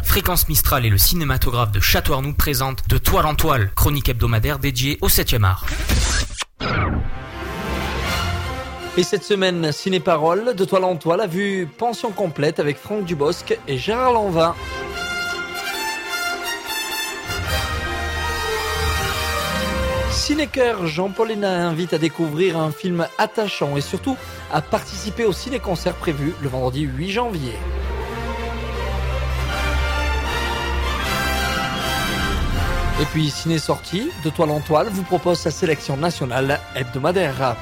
Fréquence Mistral et le cinématographe de Château-Arnoux présentent De Toile en Toile, chronique hebdomadaire dédiée au 7e art. Et cette semaine, Ciné-Parole, De Toile en Toile a vu Pension complète avec Franck Dubosc et Gérard Lanvin. Ciné-Cœur, Jean-Paul Hénin invite à découvrir un film attachant et surtout à participer au ciné-concert prévu le vendredi 8 janvier. Et puis Ciné Sortie, De Toile en Toile vous propose sa sélection nationale hebdomadaire.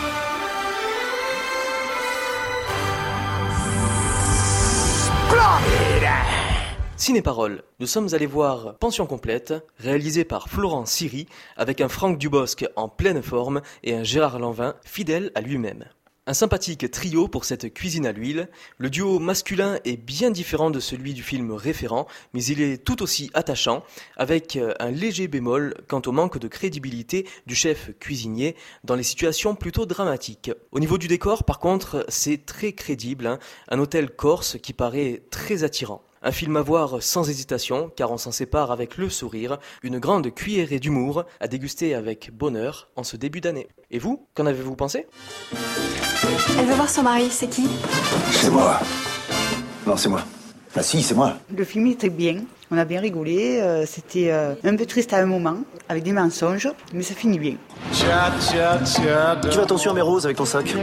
Ciné-Parole, nous sommes allés voir Pension complète, réalisé par Florent Siri, avec un Franck Dubosc en pleine forme et un Gérard Lanvin fidèle à lui-même. Un sympathique trio pour cette cuisine à l'huile, le duo masculin est bien différent de celui du film référent, mais il est tout aussi attachant, avec un léger bémol quant au manque de crédibilité du chef cuisinier dans les situations plutôt dramatiques. Au niveau du décor, par contre, c'est très crédible, un hôtel corse qui paraît très attirant. Un film à voir sans hésitation, car on s'en sépare avec le sourire, une grande cuillerée d'humour à déguster avec bonheur en ce début d'année. Et vous, qu'en avez-vous pensé ? Elle veut voir son mari, c'est qui ? C'est moi. Non, c'est moi. Ah si, c'est moi. Le film était bien, on a bien rigolé, c'était un peu triste à un moment, avec des mensonges, mais ça finit bien. Tu fais attention à mes roses avec ton sac.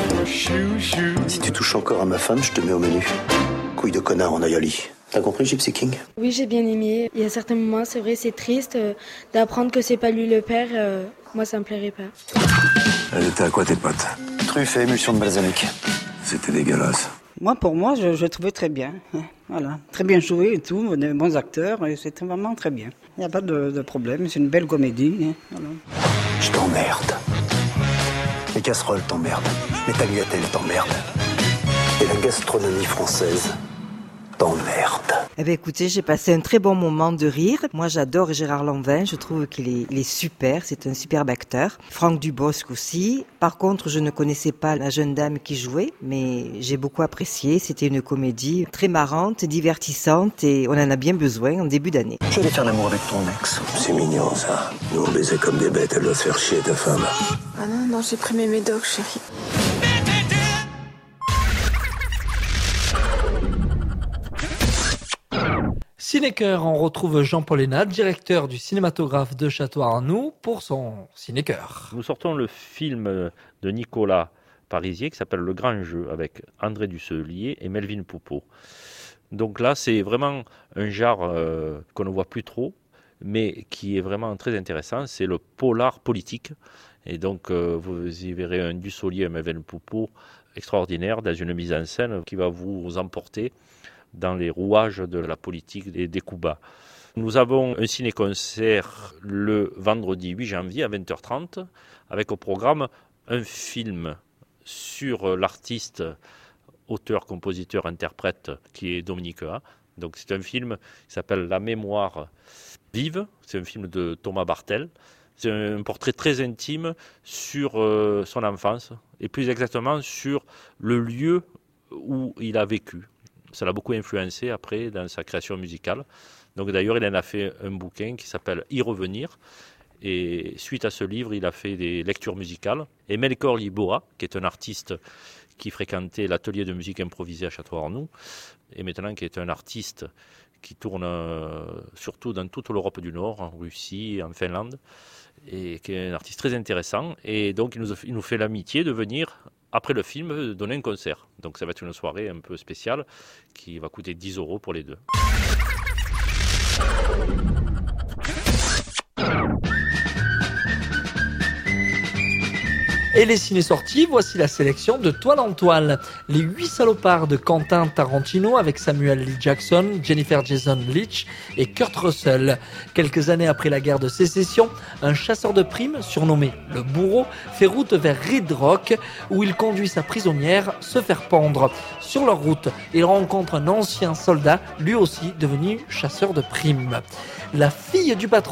Si tu touches encore à ma femme, je te mets au menu. Couille de connard en Ayali. T'as compris, Gypsy King ? Oui, j'ai bien aimé. Il y a certains moments, c'est vrai, c'est triste d'apprendre que c'est pas lui le père. Moi, ça me plairait pas. Elle était à quoi tes potes ? Truffe et émulsion de balsamique. C'était dégueulasse. Pour moi, je trouvais très bien. Voilà, très bien joué et tout, des bons acteurs, et c'était vraiment très bien. Il n'y a pas de problème, c'est une belle comédie. Voilà. Je t'emmerde. Les casseroles t'emmerdent. Les tagliatelles t'emmerdent. Et la gastronomie française t'emmerde. Eh bien, écoutez, j'ai passé un très bon moment de rire. Moi, j'adore Gérard Lanvin. Je trouve qu'il est super. C'est un superbe acteur. Franck Dubosc aussi. Par contre, je ne connaissais pas la jeune dame qui jouait, mais j'ai beaucoup apprécié. C'était une comédie très marrante, divertissante et on en a bien besoin en début d'année. Je vais aller faire l'amour avec ton ex. C'est mignon, ça. Nous, on baisait comme des bêtes. Elle doit se faire chier, ta femme. Ah non, j'ai pris mes médocs, chérie. Ciné-Cœur, on retrouve Jean-Paul Hénin, directeur du cinématographe de Château-Arnoux, pour son Ciné-Cœur. Nous sortons le film de Nicolas Parisier qui s'appelle Le Grand Jeu avec André Dusselier et Melvin Poupeau. Donc là, c'est vraiment un genre qu'on ne voit plus trop, mais qui est vraiment très intéressant. C'est le polar politique. Et donc, vous y verrez un Dusselier et un Melvin Poupeau extraordinaire dans une mise en scène qui va vous emporter dans les rouages de la politique et des coups bas. Nous avons un ciné-concert le vendredi 8 janvier à 20h30 avec au programme un film sur l'artiste, auteur, compositeur, interprète qui est Dominique A. Donc c'est un film qui s'appelle La mémoire vive, c'est un film de Thomas Bartel. C'est un portrait très intime sur son enfance et plus exactement sur le lieu où il a vécu. Ça l'a beaucoup influencé après dans sa création musicale. Donc d'ailleurs, il en a fait un bouquin qui s'appelle Y revenir. Et suite à ce livre, il a fait des lectures musicales. Et Melchior Liboa, qui est un artiste qui fréquentait l'atelier de musique improvisée à Château-Arnoux, et maintenant qui est un artiste qui tourne surtout dans toute l'Europe du Nord, en Russie, en Finlande, et qui est un artiste très intéressant. Et donc, il nous fait l'amitié de venir après le film, donner un concert. Donc ça va être une soirée un peu spéciale qui va coûter 10 € pour les deux. Et les ciné-sorties, voici la sélection de Toile en Toile. Les 8 salopards de Quentin Tarantino avec Samuel L. Jackson, Jennifer Jason Leigh et Kurt Russell. Quelques années après la guerre de sécession, un chasseur de primes, surnommé le bourreau, fait route vers Red Rock où il conduit sa prisonnière se faire pendre. Sur leur route, il rencontre un ancien soldat, lui aussi devenu chasseur de primes. La fille du patron,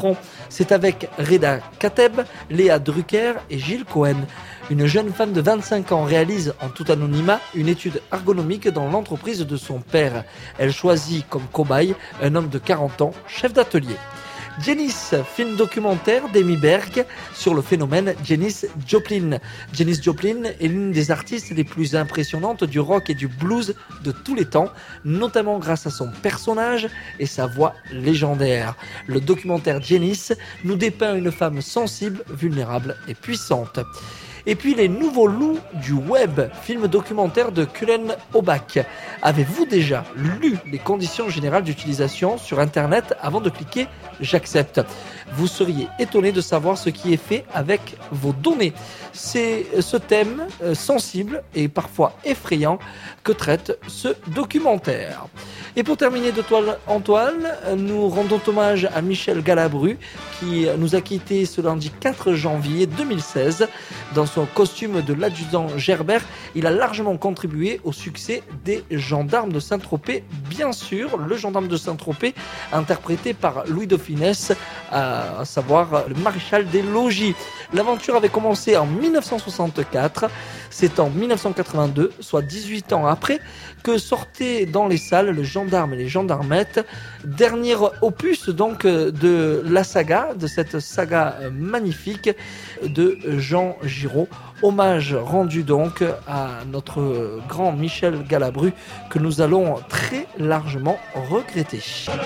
C'est avec Reda Kateb, Léa Drucker et Gilles Cohen. Une jeune femme de 25 ans réalise en tout anonymat une étude ergonomique dans l'entreprise de son père. Elle choisit comme cobaye un homme de 40 ans, chef d'atelier. Janis, film documentaire d'Amy Berg sur le phénomène Janis Joplin. Janis Joplin est l'une des artistes les plus impressionnantes du rock et du blues de tous les temps, notamment grâce à son personnage et sa voix légendaire. Le documentaire Janis nous dépeint une femme sensible, vulnérable et puissante. Et puis les nouveaux loups du web, film documentaire de Cullen Obach. Avez-vous déjà lu les conditions générales d'utilisation sur Internet avant de cliquer « J'accepte ». Vous seriez étonné de savoir ce qui est fait avec vos données. C'est ce thème sensible et parfois effrayant que traite ce documentaire. Et pour terminer de toile en toile, nous rendons hommage à Michel Galabru qui nous a quittés ce lundi 4 janvier 2016. Dans son costume de l'adjudant Gerbert, il a largement contribué au succès des Gendarmes de Saint-Tropez. Bien sûr, le gendarme de Saint-Tropez, interprété par Louis de Funès, à savoir le maréchal des logis. L'aventure avait commencé en 1964. C'est en 1982, soit 18 ans après, que sortait dans les salles Le Gendarme et les Gendarmettes, dernier opus donc de la saga, de cette saga magnifique de Jean Giraud. Hommage rendu donc à notre grand Michel Galabru que nous allons très largement regretter.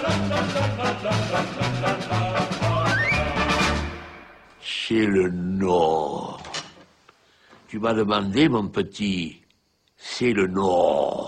C'est le Nord. Tu m'as demandé, mon petit, c'est le Nord.